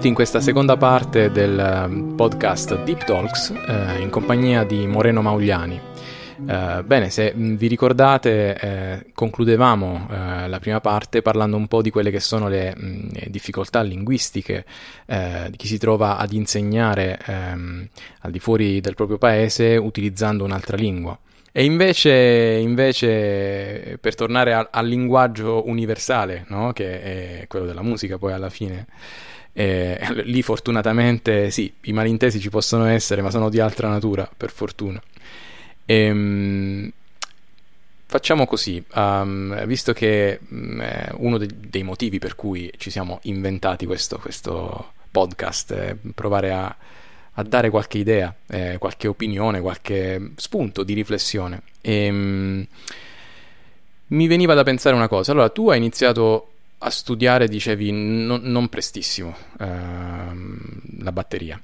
Benvenuti in questa seconda parte del podcast Deep Talks in compagnia di Moreno Maugliani. Bene, se vi ricordate, concludevamo la prima parte parlando un po' di quelle che sono le difficoltà linguistiche di chi si trova ad insegnare al di fuori del proprio paese utilizzando un'altra lingua. E invece per tornare al linguaggio universale, no? Che è quello della musica poi alla fine, lì fortunatamente sì, i malintesi ci possono essere, ma sono di altra natura, per fortuna. Facciamo così, visto che uno dei motivi per cui ci siamo inventati questo podcast è provare a dare qualche idea, qualche opinione, qualche spunto di riflessione. Mi veniva da pensare una cosa. Allora, tu hai iniziato a studiare, dicevi, non prestissimo, la batteria.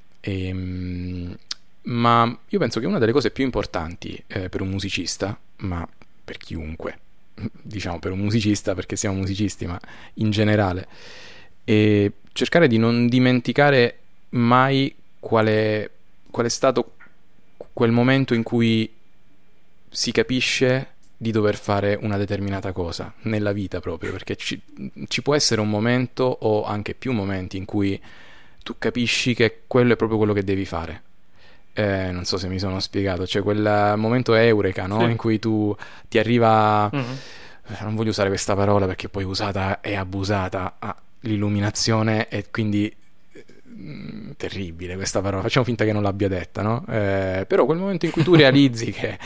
Ma io penso che una delle cose più importanti per un musicista, ma per chiunque, diciamo per un musicista perché siamo musicisti, ma in generale, è cercare di non dimenticare mai qual è stato quel momento in cui si capisce di dover fare una determinata cosa nella vita, proprio perché ci può essere un momento o anche più momenti in cui tu capisci che quello è proprio quello che devi fare. Non so se mi sono spiegato, c'è quel momento eureka, no? Sì. In cui tu ti arriva, non voglio usare questa parola perché poi usata e abusata, l'illuminazione, e quindi terribile questa parola, facciamo finta che non l'abbia detta, no? Però quel momento in cui tu realizzi che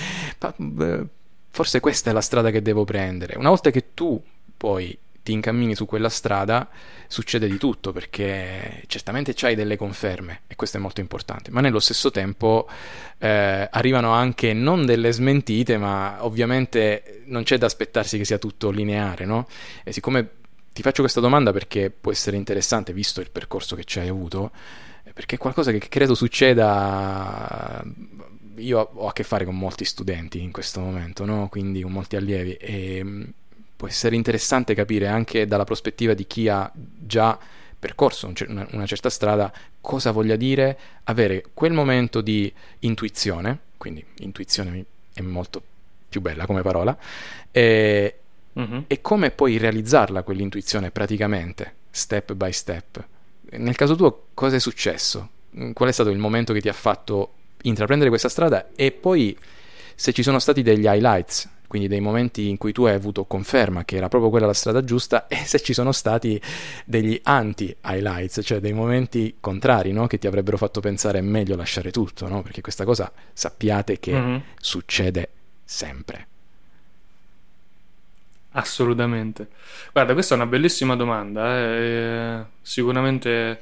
forse questa è la strada che devo prendere, una volta che tu poi ti incammini su quella strada succede di tutto, perché certamente c'hai delle conferme e questo è molto importante, ma nello stesso tempo arrivano anche non delle smentite, ma ovviamente non c'è da aspettarsi che sia tutto lineare, no? E siccome ti faccio questa domanda perché può essere interessante visto il percorso che ci hai avuto, perché è qualcosa che credo succeda. Io ho a che fare con molti studenti in questo momento, no? Quindi con molti allievi, e può essere interessante capire anche dalla prospettiva di chi ha già percorso una certa strada cosa voglia dire avere quel momento di intuizione. Quindi intuizione è molto più bella come parola, e come poi realizzarla quell'intuizione praticamente, step by step. Nel caso tuo cosa è successo? Qual è stato il momento che ti ha fatto intraprendere questa strada, e poi se ci sono stati degli highlights, quindi dei momenti in cui tu hai avuto conferma che era proprio quella la strada giusta, e se ci sono stati degli anti-highlights, cioè dei momenti contrari, no? Che ti avrebbero fatto pensare è meglio lasciare tutto, no? Perché questa cosa sappiate che succede sempre. Assolutamente. Guarda, questa è una bellissima domanda, sicuramente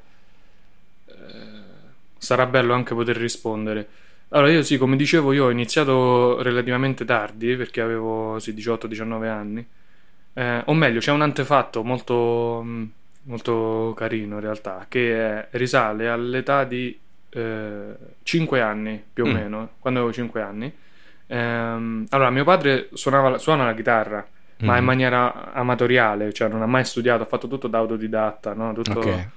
sarà bello anche poter rispondere. Allora, io sì, come dicevo, io ho iniziato relativamente tardi, perché avevo 18-19 anni, o meglio, c'è un antefatto molto, molto carino in realtà, che risale all'età di 5 anni più o meno, quando avevo 5 anni. Allora, mio padre suona la chitarra, ma in maniera amatoriale, cioè non ha mai studiato, ha fatto tutto da autodidatta, no? Tutto, okay.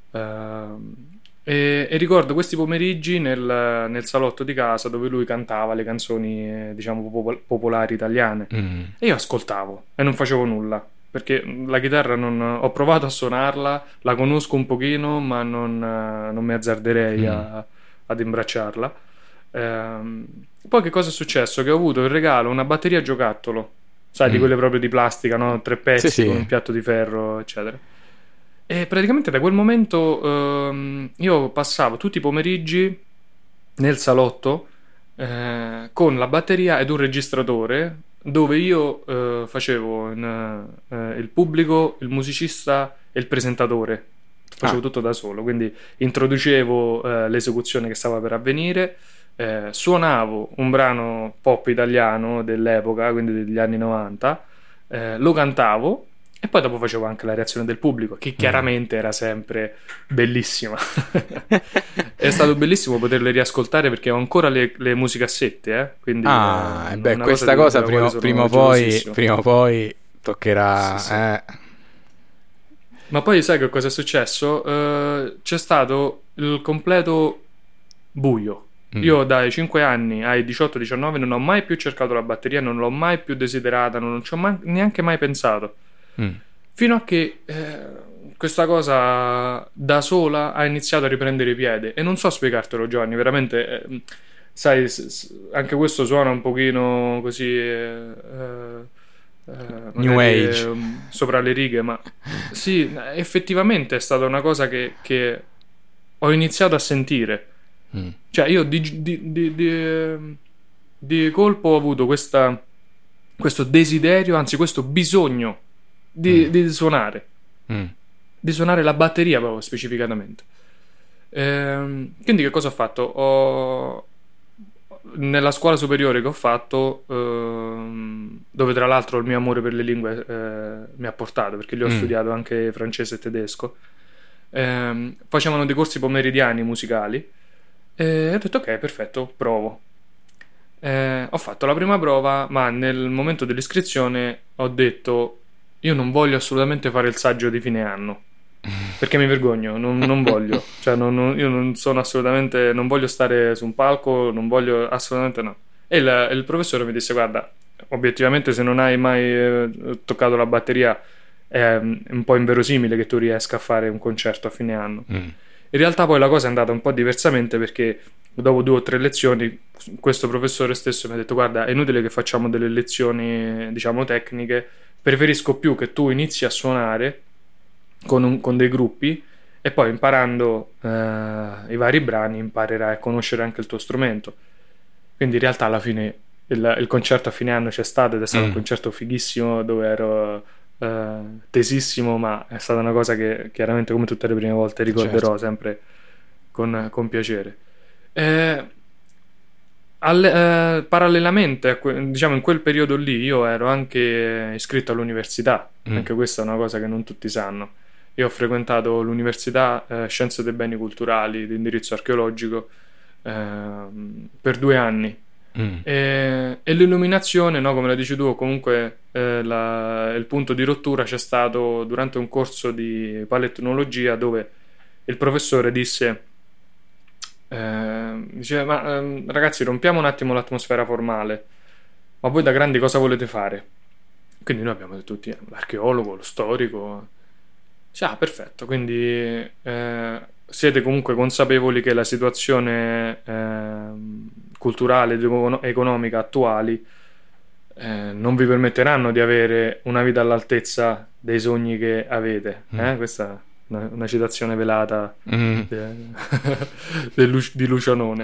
E ricordo questi pomeriggi nel salotto di casa dove lui cantava le canzoni diciamo popolari italiane, e io ascoltavo e non facevo nulla, perché la chitarra ho provato a suonarla, la conosco un pochino, ma non mi azzarderei ad imbracciarla. Poi che cosa è successo? Che ho avuto in regalo una batteria a giocattolo, sai, di quelle proprio di plastica, no? 3 pezzi, sì, con un piatto di ferro, eccetera. E praticamente da quel momento io passavo tutti i pomeriggi nel salotto con la batteria ed un registratore, dove io facevo il pubblico, il musicista e il presentatore. Facevo tutto da solo, quindi introducevo l'esecuzione che stava per avvenire, suonavo un brano pop italiano dell'epoca, quindi degli anni 90, lo cantavo, e poi dopo facevo anche la reazione del pubblico, che chiaramente era sempre bellissima. È stato bellissimo poterle riascoltare, perché ho ancora le musicassette, quindi questa cosa prima o poi toccherà. Sì. Ma poi sai che cosa è successo? C'è stato il completo buio. Io dai 5 anni ai 18-19 non ho mai più cercato la batteria, non l'ho mai più desiderata, non ci ho neanche mai pensato. Fino a che questa cosa da sola ha iniziato a riprendere piede. E non so spiegartelo, Giovanni, veramente, sai, anche questo suona un pochino così New Age, sopra le righe, ma sì, effettivamente è stata una cosa che ho iniziato a sentire. Cioè io di colpo ho avuto questo desiderio, anzi questo bisogno di suonare, di suonare la batteria proprio specificatamente. Quindi che cosa ho fatto? Nella scuola superiore che ho fatto, dove tra l'altro il mio amore per le lingue mi ha portato, perché lì ho studiato anche francese e tedesco, facevano dei corsi pomeridiani musicali. E ho detto ok, perfetto, provo. Ho fatto la prima prova, ma nel momento dell'iscrizione ho detto io non voglio assolutamente fare il saggio di fine anno, perché mi vergogno, non voglio, cioè io non sono assolutamente, non voglio stare su un palco, non voglio assolutamente, no. E il professore mi disse guarda, obiettivamente se non hai mai toccato la batteria è un po' inverosimile che tu riesca a fare un concerto a fine anno. In realtà poi la cosa è andata un po' diversamente, perché dopo 2 o 3 lezioni questo professore stesso mi ha detto guarda, è inutile che facciamo delle lezioni diciamo tecniche, preferisco più che tu inizi a suonare con dei gruppi e poi imparando i vari brani imparerai a conoscere anche il tuo strumento. Quindi in realtà alla fine il concerto a fine anno c'è stato ed è stato un concerto fighissimo, dove ero tesissimo, ma è stata una cosa che chiaramente come tutte le prime volte ricorderò sempre con piacere. Parallelamente diciamo in quel periodo lì io ero anche iscritto all'università, anche questa è una cosa che non tutti sanno. Io ho frequentato l'università Scienze dei Beni Culturali di indirizzo archeologico per 2 anni. E l'illuminazione, no, come la dici tu, comunque il punto di rottura c'è stato durante un corso di paletnologia, dove il professore diceva ma ragazzi, rompiamo un attimo l'atmosfera formale, ma voi da grandi cosa volete fare? Quindi noi abbiamo detto tutti l'archeologo, lo storico. Perfetto, quindi siete comunque consapevoli che la situazione culturale ed economica attuali non vi permetteranno di avere una vita all'altezza dei sogni che avete. Questa è una citazione velata di Lucianone.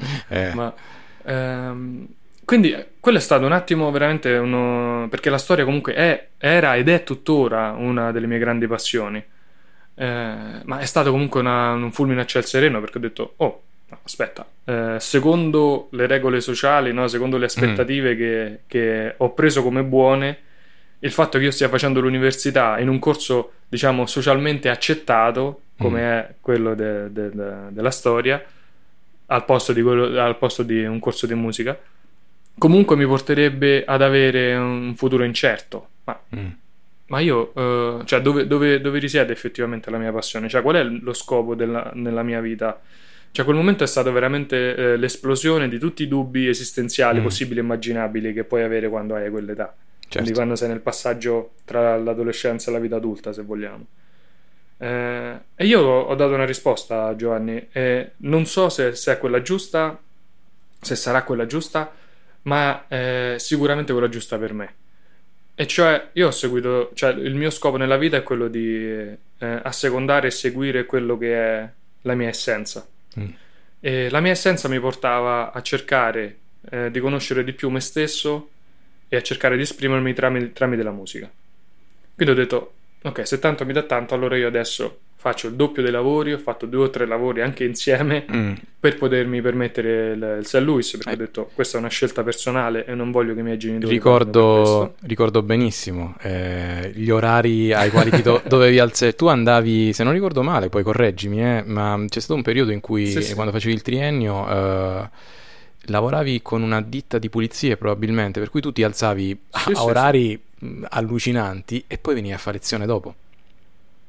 Quindi quello è stato un attimo veramente perché la storia comunque era ed è tuttora una delle mie grandi passioni. Ma è stato comunque un fulmine a ciel sereno, perché ho detto no, aspetta, secondo le regole sociali, no, secondo le aspettative che ho preso come buone, il fatto che io stia facendo l'università in un corso diciamo socialmente accettato come è quello della storia al posto di un corso di musica, comunque mi porterebbe ad avere un futuro incerto. Ma io, cioè, dove risiede effettivamente la mia passione? Cioè, qual è lo scopo nella mia vita? Cioè, quel momento è stato veramente l'esplosione di tutti i dubbi esistenziali possibili e immaginabili che puoi avere quando hai quell'età. Quindi quando sei nel passaggio tra l'adolescenza e la vita adulta, se vogliamo. E io ho dato una risposta, Giovanni, e non so se è quella giusta, se sarà quella giusta, ma sicuramente quella giusta per me. E cioè io ho seguito, cioè il mio scopo nella vita è quello di assecondare e seguire quello che è la mia essenza. E la mia essenza mi portava a cercare di conoscere di più me stesso e a cercare di esprimermi tramite la musica. Quindi ho detto ok, se tanto mi dà tanto, allora io adesso faccio il doppio dei lavori, ho fatto 2 o 3 lavori anche insieme per potermi permettere il St. Louis, perché ho detto questa è una scelta personale e non voglio che i miei genitori ricordo benissimo gli orari ai quali dovevi alzare. Tu andavi, se non ricordo male, poi correggimi, ma c'è stato un periodo in cui quando facevi il triennio lavoravi con una ditta di pulizie probabilmente, per cui tu ti alzavi a orari allucinanti e poi venivi a fare lezione dopo.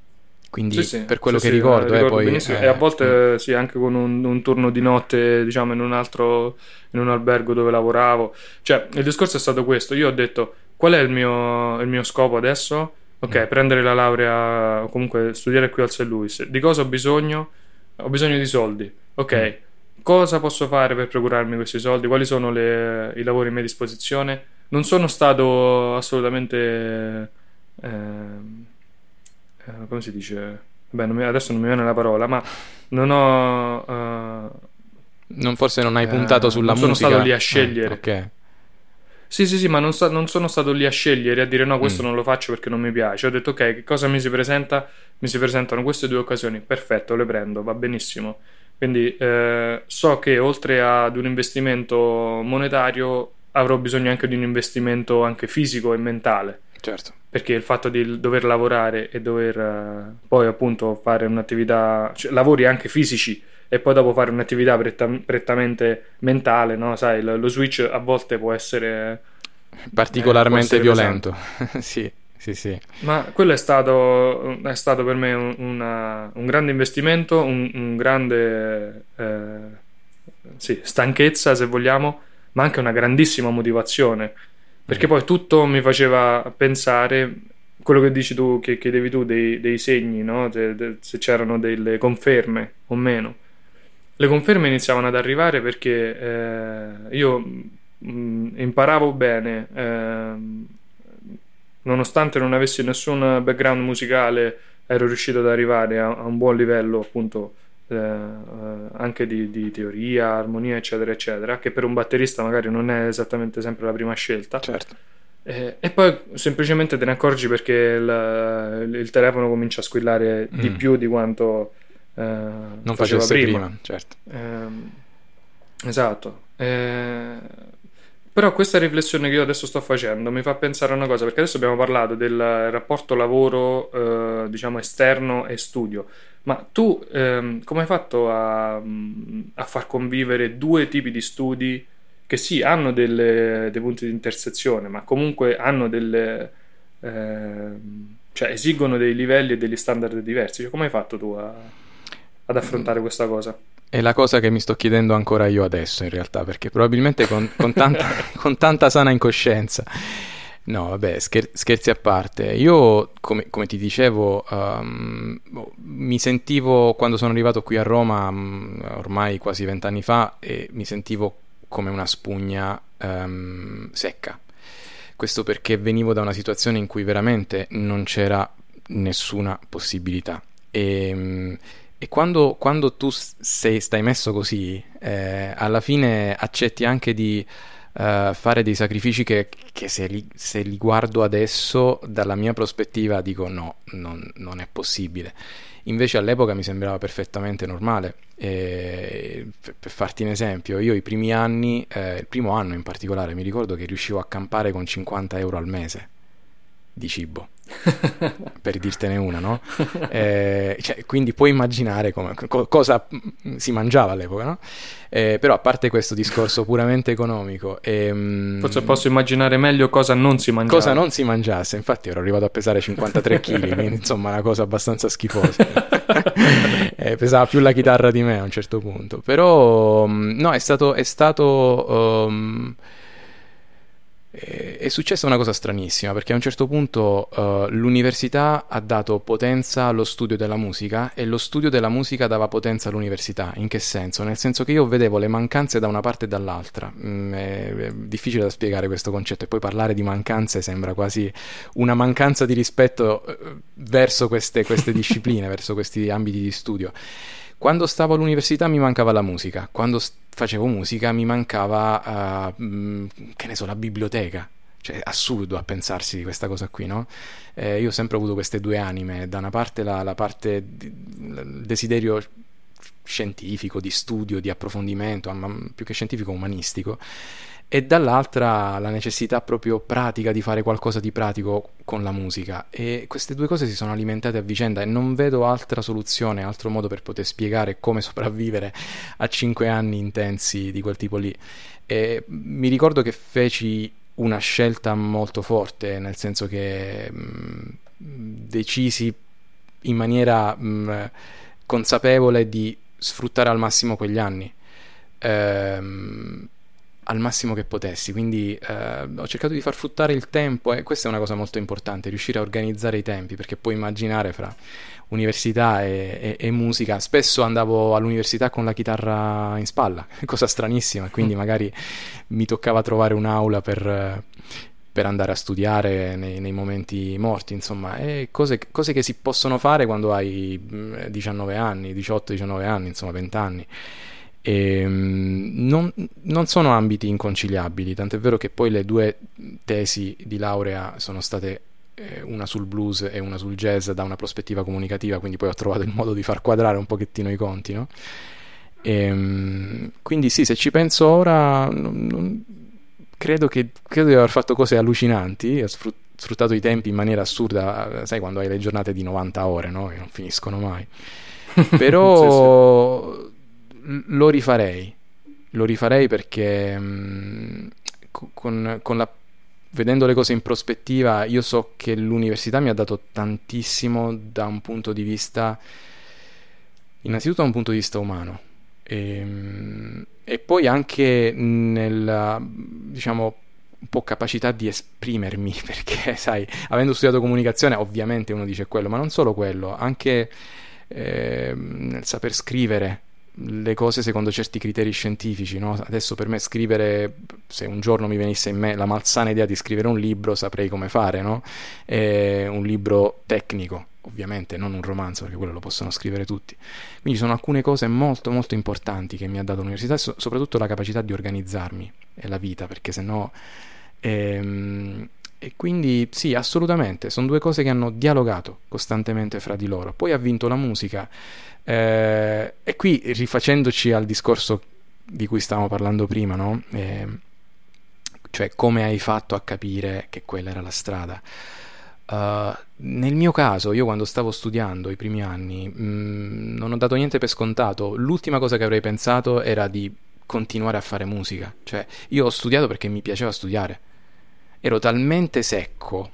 Quindi per quello che ricordo poi benissimo. E a volte sì, anche con un turno di notte, diciamo, in un albergo dove lavoravo. Cioè, il discorso è stato questo. Io ho detto: qual è il mio scopo adesso? Ok, prendere la laurea o comunque studiare qui al St. Louis. Di cosa ho bisogno? Ho bisogno di soldi. Ok, cosa posso fare per procurarmi questi soldi? Quali sono i lavori a mia disposizione? Non sono stato assolutamente come si dice? Beh, adesso non mi viene la parola, ma non ho forse non hai puntato sulla non musica. sono stato lì a scegliere. Ok. Sì, ma non sono stato lì a scegliere, a dire no, questo non lo faccio perché non mi piace. Ho detto ok, che cosa mi si presenta? Mi si presentano queste due occasioni, perfetto, le prendo, va benissimo. Quindi so che oltre ad un investimento monetario avrò bisogno anche di un investimento anche fisico e mentale. Certo. Perché il fatto di dover lavorare e dover poi appunto fare un'attività, cioè, lavori anche fisici e poi dopo fare un'attività prettamente mentale, no? Sai, lo switch a volte può essere particolarmente violento. Sì. Ma quello è stato per me un grande investimento, un grande stanchezza, se vogliamo, ma anche una grandissima motivazione, perché poi tutto mi faceva pensare quello che dici tu, che chiedevi tu dei segni, no? Se c'erano delle conferme o meno. Le conferme iniziavano ad arrivare perché io imparavo bene, nonostante non avessi nessun background musicale, ero riuscito ad arrivare a un buon livello, appunto, anche di teoria, armonia, eccetera, eccetera, che per un batterista magari non è esattamente sempre la prima scelta. Certo. E poi semplicemente te ne accorgi perché il telefono comincia a squillare di più di quanto non facesse prima. Certo. Esatto. Però questa riflessione che io adesso sto facendo mi fa pensare a una cosa, perché adesso abbiamo parlato del rapporto lavoro, diciamo, esterno e studio, ma tu come hai fatto a far convivere due tipi di studi che sì, hanno dei punti di intersezione, ma comunque hanno cioè esigono dei livelli e degli standard diversi? Cioè, come hai fatto tu ad affrontare questa cosa? È la cosa che mi sto chiedendo ancora io adesso, in realtà, perché probabilmente con con tanta sana incoscienza. No, vabbè, scherzi a parte. Io, come ti dicevo, mi sentivo, quando sono arrivato qui a Roma, ormai quasi 20 anni fa, e mi sentivo come una spugna secca. Questo perché venivo da una situazione in cui veramente non c'era nessuna possibilità. E quando tu stai messo così, alla fine accetti anche di fare dei sacrifici che se li guardo adesso, dalla mia prospettiva, dico no, non è possibile. Invece all'epoca mi sembrava perfettamente normale. Per farti un esempio, io i primi anni, il primo anno in particolare, mi ricordo che riuscivo a campare con 50 euro al mese di cibo. Per dirtene una, no? Cioè, quindi puoi immaginare cosa si mangiava all'epoca, no? Però a parte questo discorso puramente economico, forse posso immaginare meglio cosa non si mangiava. Cosa non si mangiasse. Infatti ero arrivato a pesare 53 kg, quindi insomma una cosa abbastanza schifosa. Pesava più la chitarra di me a un certo punto. Però no, è successa una cosa stranissima, perché a un certo punto l'università ha dato potenza allo studio della musica e lo studio della musica dava potenza all'università. In che senso? Nel senso che io vedevo le mancanze da una parte e dall'altra. È difficile da spiegare questo concetto, e poi parlare di mancanze sembra quasi una mancanza di rispetto verso queste discipline, verso questi ambiti di studio. Quando stavo all'università mi mancava la musica, quando facevo musica mi mancava, che ne so, la biblioteca. Cioè, assurdo a pensarsi di questa cosa qui, no? Io ho sempre avuto queste due anime, da una parte la parte il desiderio scientifico, di studio, di approfondimento, ma più che scientifico, umanistico, e dall'altra la necessità proprio pratica di fare qualcosa di pratico con la musica, e queste due cose si sono alimentate a vicenda e non vedo altra soluzione, altro modo per poter spiegare come sopravvivere a 5 anni intensi di quel tipo lì. E mi ricordo che feci una scelta molto forte, nel senso che decisi in maniera consapevole di sfruttare al massimo quegli anni, al massimo che potessi, quindi ho cercato di far fruttare il tempo, e questa è una cosa molto importante, riuscire a organizzare i tempi, perché puoi immaginare fra università e musica. Spesso andavo all'università con la chitarra in spalla, cosa stranissima, quindi magari mi toccava trovare un'aula per andare a studiare nei momenti morti, insomma, e cose che si possono fare quando hai 19 anni, 18-19 anni, insomma 20 anni. E non sono ambiti inconciliabili, tant'è vero che poi le 2 tesi di laurea sono state una sul blues e una sul jazz da una prospettiva comunicativa, quindi poi ho trovato il modo di far quadrare un pochettino i conti, no? Quindi sì, se ci penso ora, credo di aver fatto cose allucinanti, ho sfruttato i tempi in maniera assurda, sai, quando hai le giornate di 90 ore, no? Che non finiscono mai. Però sì. Lo rifarei perché vedendo le cose in prospettiva, io so che l'università mi ha dato tantissimo da un punto di vista, innanzitutto da un punto di vista umano, e poi anche nella, diciamo, un po' capacità di esprimermi, perché sai, avendo studiato comunicazione, ovviamente uno dice quello, ma non solo quello, anche nel saper scrivere le cose secondo certi criteri scientifici, no? Adesso per me scrivere, se un giorno mi venisse in me la malsana idea di scrivere un libro, saprei come fare, no? Un libro tecnico, ovviamente, non un romanzo, perché quello lo possono scrivere tutti. Quindi ci sono alcune cose molto molto importanti che mi ha dato l'università, e soprattutto la capacità di organizzarmi e la vita, perché sennò e quindi sì, assolutamente, sono 2 cose che hanno dialogato costantemente fra di loro. Poi ha vinto la musica, e qui rifacendoci al discorso di cui stavamo parlando prima, no? Cioè come hai fatto a capire che quella era la strada. Nel mio caso, io quando stavo studiando i primi anni, non ho dato niente per scontato. L'ultima cosa che avrei pensato era di continuare a fare musica. Cioè, io ho studiato perché mi piaceva studiare. Ero talmente secco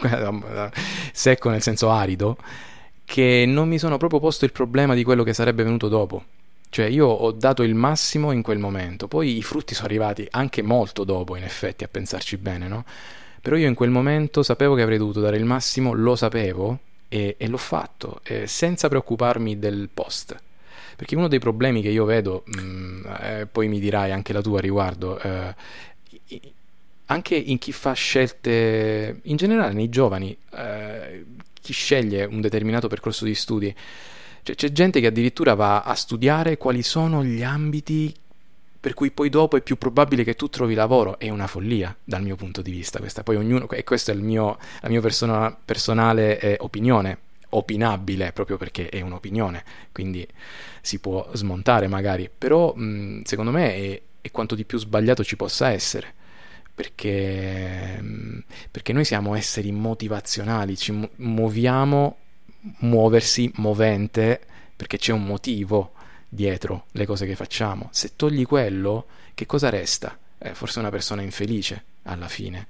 nel senso arido, che non mi sono proprio posto il problema di quello che sarebbe venuto dopo. Cioè io ho dato il massimo in quel momento, poi i frutti sono arrivati anche molto dopo, in effetti, a pensarci bene, no? Però io in quel momento sapevo che avrei dovuto dare il massimo, lo sapevo, e l'ho fatto, senza preoccuparmi del post. Perché uno dei problemi che io vedo, poi mi dirai anche la tua a riguardo, anche in chi fa scelte, in generale nei giovani, chi sceglie un determinato percorso di studi, cioè, c'è gente che addirittura va a studiare quali sono gli ambiti per cui poi dopo è più probabile che tu trovi lavoro. È una follia dal mio punto di vista questa. Poi ognuno, e questo è la mia personale opinione, opinabile proprio perché è un'opinione, quindi si può smontare magari, però secondo me è quanto di più sbagliato ci possa essere, perché noi siamo esseri motivazionali, ci muoviamo, muoversi, movente, perché c'è un motivo dietro le cose che facciamo. Se togli quello, che cosa resta? Forse una persona infelice alla fine.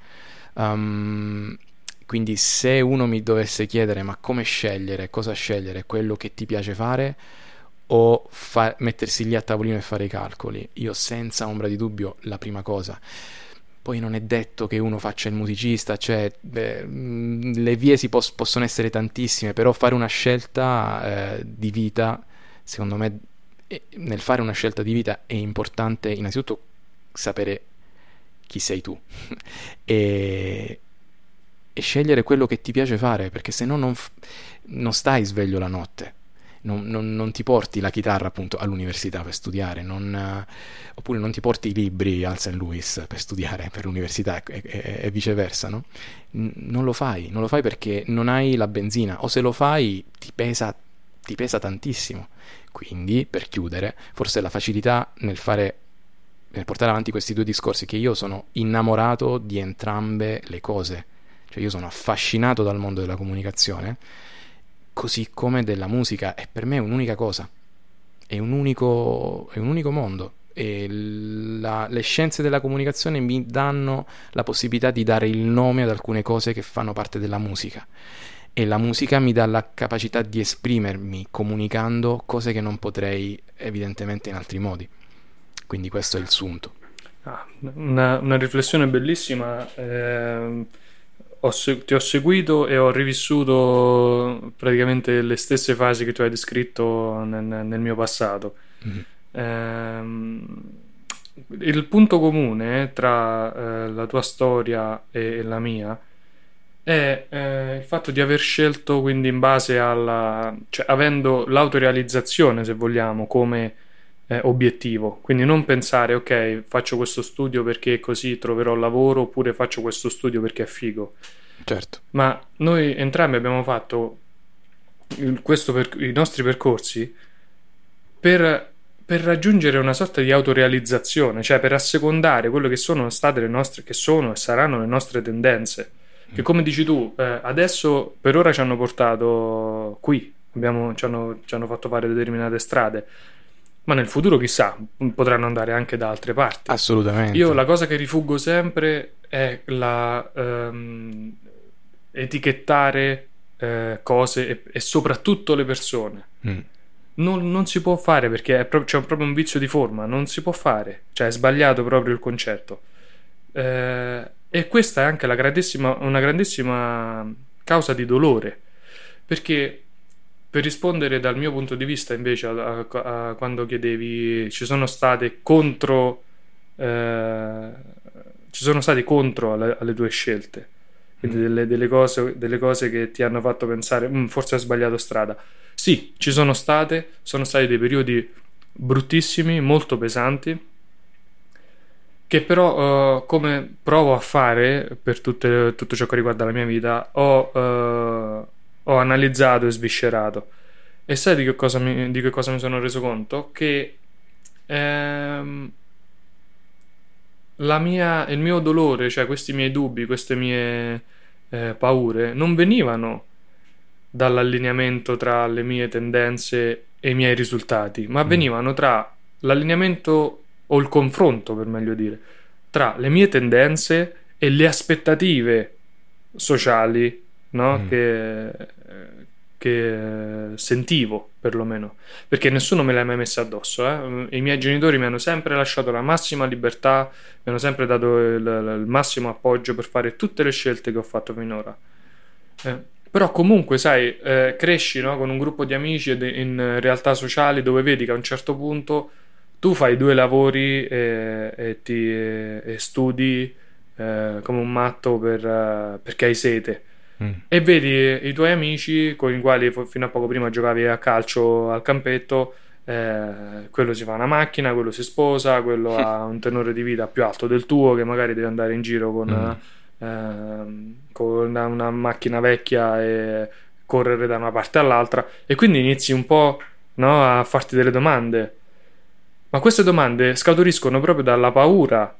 Quindi se uno mi dovesse chiedere ma come scegliere, cosa scegliere, quello che ti piace fare o mettersi lì a tavolino e fare i calcoli, io senza ombra di dubbio la prima cosa. Poi non è detto che uno faccia il musicista, cioè le vie possono essere tantissime, però fare una scelta di vita, secondo me, nel fare una scelta di vita è importante innanzitutto sapere chi sei tu e scegliere quello che ti piace fare, perché se no non stai sveglio la notte. Non ti porti la chitarra appunto all'università per studiare, oppure non ti porti i libri al St. Louis per studiare per l'università e viceversa, no? Non lo fai perché non hai la benzina, o se lo fai ti pesa tantissimo. Quindi, per chiudere, forse la facilità nel portare avanti questi 2 discorsi, che io sono innamorato di entrambe le cose, cioè io sono affascinato dal mondo della comunicazione così come della musica, e per me è un'unica cosa, è un unico mondo, e le scienze della comunicazione mi danno la possibilità di dare il nome ad alcune cose che fanno parte della musica, e la musica mi dà la capacità di esprimermi comunicando cose che non potrei evidentemente in altri modi. Quindi questo è il sunto. Una riflessione bellissima. Ti ho seguito e ho rivissuto praticamente le stesse fasi che tu hai descritto nel mio passato. Il punto comune tra la tua storia e la mia è il fatto di aver scelto, quindi in base cioè avendo l'autorealizzazione, se vogliamo, come obiettivo, quindi non pensare ok, faccio questo studio perché così troverò lavoro, oppure faccio questo studio perché è figo. Certo. Ma noi entrambi abbiamo fatto i nostri percorsi per raggiungere una sorta di autorealizzazione, cioè per assecondare quello che sono state le nostre, che sono e saranno le nostre tendenze, che come dici tu, adesso per ora ci hanno portato qui, ci hanno fatto fare determinate strade, ma nel futuro chissà, potranno andare anche da altre parti. Assolutamente. Io la cosa che rifuggo sempre è etichettare cose e soprattutto le persone. Non si può fare, perché c'è proprio un vizio di forma, non si può fare, cioè è sbagliato proprio il concetto. E questa è anche una grandissima causa di dolore, perché per rispondere dal mio punto di vista invece a quando chiedevi ci sono stati contro alle tue scelte, quindi delle cose che ti hanno fatto pensare forse ho sbagliato strada. Sì, sono stati dei periodi bruttissimi, molto pesanti, che però come provo a fare per tutto ciò che riguarda la mia vita, ho analizzato e sviscerato. E sai di che cosa mi sono reso conto? Che il mio dolore, cioè questi miei dubbi, queste mie paure, non venivano dall'allineamento tra le mie tendenze e i miei risultati, ma venivano tra l'allineamento, o il confronto per meglio dire, tra le mie tendenze e le aspettative sociali, no? Che sentivo, perlomeno, perché nessuno me l'ha mai messa addosso. I miei genitori mi hanno sempre lasciato la massima libertà, mi hanno sempre dato il massimo appoggio per fare tutte le scelte che ho fatto finora. Però comunque, sai, cresci, no? Con un gruppo di amici in realtà sociali dove vedi che a un certo punto tu fai 2 lavori e studi come un matto perché hai sete. E vedi i tuoi amici con i quali fino a poco prima giocavi a calcio al campetto, quello si fa una macchina, quello si sposa, quello ha un tenore di vita più alto del tuo, che magari deve andare in giro con una macchina vecchia e correre da una parte all'altra, e quindi inizi un po', no, a farti delle domande. Ma queste domande scaturiscono proprio dalla paura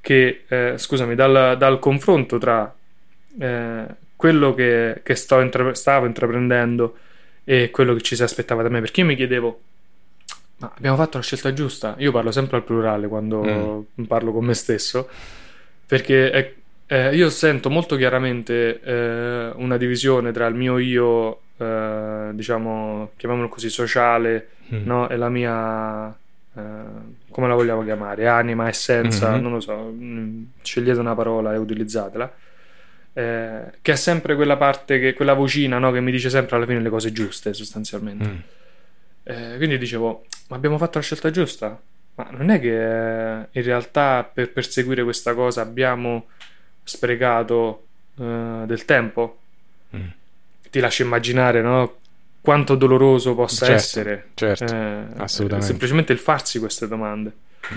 dal confronto tra quello che stavo intraprendendo e quello che ci si aspettava da me, perché io mi chiedevo: ma abbiamo fatto la scelta giusta? Io parlo sempre al plurale quando parlo con me stesso, perché io sento molto chiaramente una divisione tra il mio io, diciamo, chiamiamolo così, sociale, no? E la mia, come la vogliamo chiamare, anima, essenza, non lo so, scegliete una parola e utilizzatela, che è sempre quella parte, quella vocina, no? Che mi dice sempre alla fine le cose giuste, sostanzialmente. Quindi dicevo: ma abbiamo fatto la scelta giusta? Ma non è che in realtà per perseguire questa cosa abbiamo sprecato del tempo? Ti lascio immaginare, no? Quanto doloroso possa essere, assolutamente, semplicemente il farsi queste domande.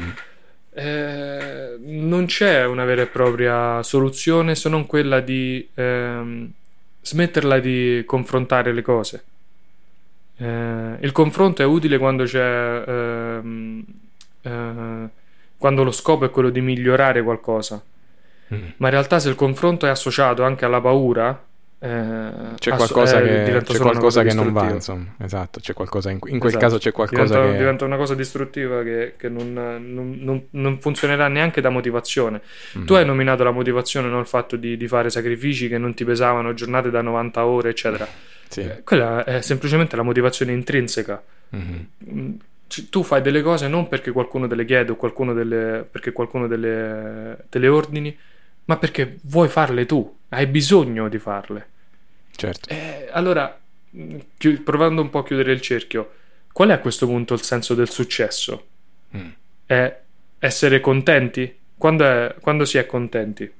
Non c'è una vera e propria soluzione se non quella di smetterla di confrontare le cose. Il confronto è utile quando quando lo scopo è quello di migliorare qualcosa, ma in realtà se il confronto è associato anche alla paura, c'è qualcosa che non va, insomma, esatto, c'è qualcosa in quel caso c'è qualcosa che diventa una cosa distruttiva che non funzionerà neanche da motivazione. Tu hai nominato la motivazione, no? Il fatto di fare sacrifici che non ti pesavano, giornate da 90 ore eccetera. Sì. Quella è semplicemente la motivazione intrinseca. Tu fai delle cose non perché qualcuno te le chiede o perché qualcuno te le ordini, ma perché vuoi farle tu, hai bisogno di farle. Certo. Allora, provando un po' a chiudere il cerchio, qual è a questo punto il senso del successo? È essere contenti? Quando si è contenti?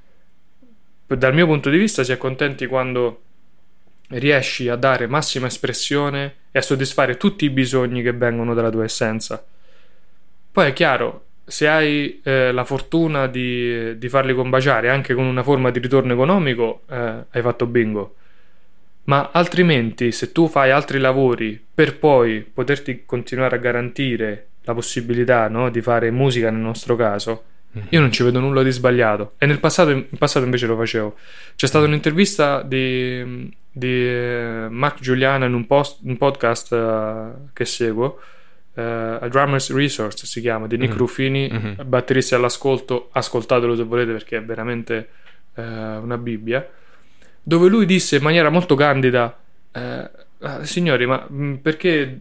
Dal mio punto di vista si è contenti quando riesci a dare massima espressione e a soddisfare tutti i bisogni che vengono dalla tua essenza. Poi è chiaro, se hai la fortuna di farli combaciare anche con una forma di ritorno economico, hai fatto bingo. Ma altrimenti, se tu fai altri lavori per poi poterti continuare a garantire la possibilità, no, di fare musica nel nostro caso, io non ci vedo nulla di sbagliato. E in passato invece lo facevo. C'è stata un'intervista di Mark Giuliano in un podcast che seguo, A Drummer's Resource si chiama, di Nick Ruffini, batteristi all'ascolto, ascoltatelo se volete perché è veramente una bibbia, dove lui disse in maniera molto candida: signori, ma perché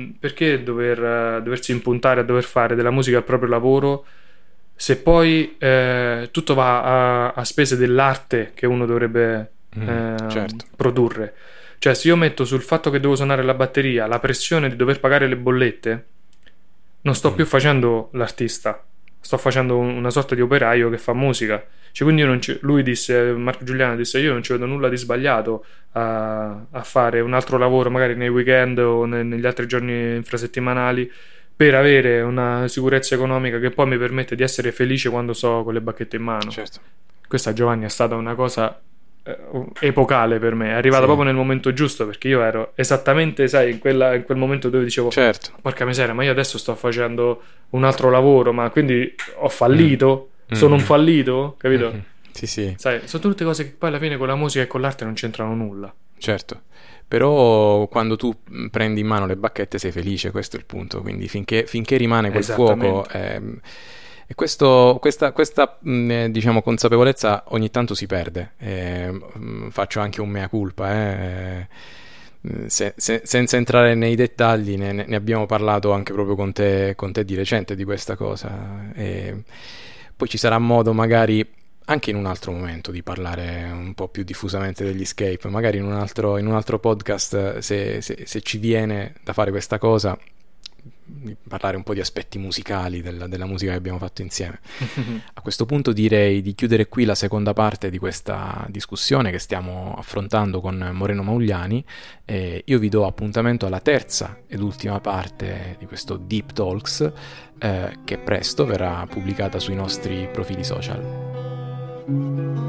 doversi impuntare a dover fare della musica il proprio lavoro se poi tutto va a spese dell'arte che uno dovrebbe certo. produrre? Cioè, se io metto sul fatto che devo suonare la batteria la pressione di dover pagare le bollette, non sto più facendo l'artista, sto facendo una sorta di operaio che fa musica. Cioè, quindi lui disse, Marco Giuliano disse: io non ci vedo nulla di sbagliato a fare un altro lavoro magari nei weekend o negli altri giorni infrasettimanali per avere una sicurezza economica che poi mi permette di essere felice quando sto con le bacchette in mano. Certo. Questa, Giovanni, è stata una cosa epocale per me, è arrivata proprio nel momento giusto, perché io ero esattamente, sai, in quel momento dove dicevo: certo, porca miseria, ma io adesso sto facendo un altro lavoro, ma quindi ho fallito, sono un fallito, capito? Sì. Sai, sono tutte cose che poi alla fine con la musica e con l'arte non c'entrano nulla. Certo, però quando tu prendi in mano le bacchette sei felice, questo è il punto, quindi finché rimane quel fuoco, e questa diciamo consapevolezza ogni tanto si perde. Faccio anche un mea culpa, senza entrare nei dettagli, ne abbiamo parlato anche proprio con te di recente di questa cosa, e poi ci sarà modo magari anche in un altro momento di parlare un po' più diffusamente degli Escape, magari in un altro podcast, se ci viene da fare questa cosa, parlare un po' di aspetti musicali della musica che abbiamo fatto insieme. A questo punto direi di chiudere qui la seconda parte di questa discussione che stiamo affrontando con Moreno Maugliani, e io vi do appuntamento alla terza ed ultima parte di questo Deep Talks, che presto verrà pubblicata sui nostri profili social.